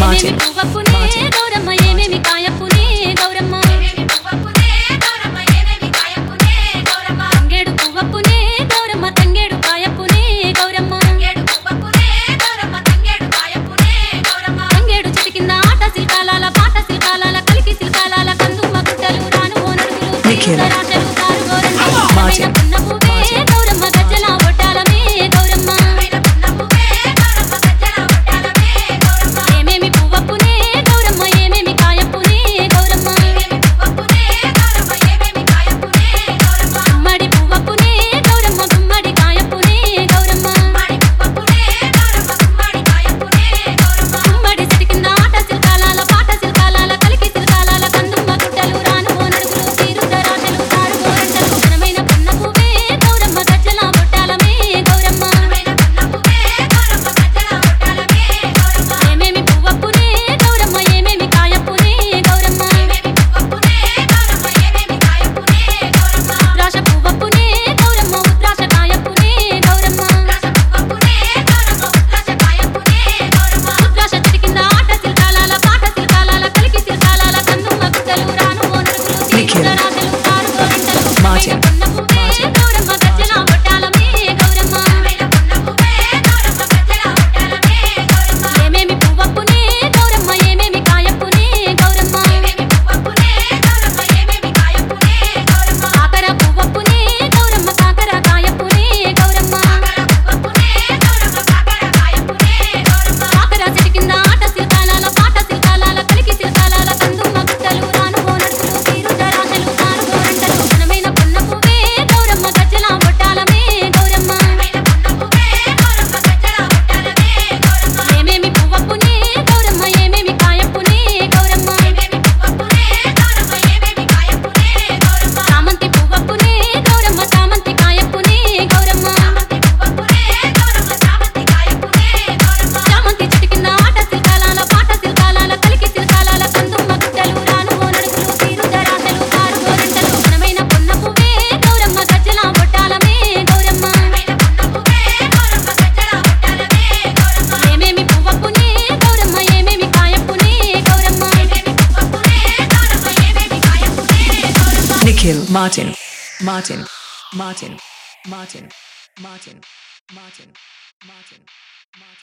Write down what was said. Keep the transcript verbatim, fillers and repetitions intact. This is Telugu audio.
Martin, Martin. గౌరమ్మ ఏమేమి కాయపునే గౌరమ్మ తంగేడు పువ్వపునే గౌరమ్మ తంగేడు కాయపునే గౌరమ్మ తంగేడు చెట్టు కింద ఆట శిల్కాలాల పాట శిల్కాలాల కలికి శిల్కాలాల కందుమ్మ గుట్టలు రాను ఓనడుగులు Nikhil. రాశలు కారు గోరంట Martin, పున్న పువ్వే గౌరమ్మ గజ్జల ఒట్టాలమే గౌరమ్మ ఏమేమి పువ్వపునే గౌరమ్మ ఏమేమి కాయపునే గౌరమ్మ గుమ్మడి పువ్వపునే గౌరమ్మ గుమ్మడి కాయపునే గౌరమ్మ గుమ్మడి చెట్టు కింద ఆట శిల్కాలాల పాట శిల్కాలాల కలికి శిల్కాలాల కందుమ్మ గుట్టలు రాను ఓనడుగులు తీరుదరాశలు కారు గోరంటలు ఘనమైన పున్న పువ్వే గౌరమ్మ గజ్జల ఒట్టాలమే గౌరమ్మ ఏమేమి పువ్వపునే గౌరమ్మ ఏమేమి కాయపునే గౌరమ్మ ఉద్రాశ పువ్వపునే గౌరమ్మ ఉద్రాశ కాయపునే గౌరమ్మ ఉద్రాశ చెట్టు కింద ఆట శిల్కాలాల పాట శిల్కాలాల కలికి శిల్కాలాల కందుమ్మ గుట్టలు రాను ఓనడుగులు తీరుదరాశలు కారు గోరంటలు Martin, పున్న పువ్వే గౌరమ్మ గజ్జల ఒట్టాలమే గౌరమ్మ ఏమేమి పువ్వపునే గౌరమ్మ ఏమేమి కాయపునే గౌరమ్మ కాకర పువ్వపునే గౌరమ్మ కాకర కాయపునే గౌరమ్మ కాకర చెట్టు కింద ఆట శిల్కాలాల పాట శిల్కాలాల కలికి శిల్కాలాల కందుమ్మ గుట్టలు రాను ఓనడుగులు తీరుదరాశలు కారు గోరంటలు ఘనమైన పున్న పువ్వే గౌరమ్మ గజ్జల ఒట్టాలమే గౌరమ్మ ఏమేమి పువ్వపునే గౌరమ్మ ఏమేమి కాయపునే గౌరమ్మ చామంతి పువ్వపునే గౌరమ్మ చామంతి కాయపునే గౌరమ్మ చామంతి చెట్టు కింద ఆట శిల్కాలాల పాట శిల్కాలాల కలికి శిల్కాలాల కందుమ్మ గుట్టలు రాను ఓనడుగులు తీరుదరాశలు కారు గోరంటలు ఘనమైన పున్న పువ్వే గౌరమ్మ గజ్జల ఒట్టాలమే గౌరమ్మ ఏమేమి పువ్వపునే గౌరమ్మ ఏమేమి కాయపునే Gauramma Nikhil, Martin, Martin, Martin, Martin, Martin, Martin, Martin, Martin.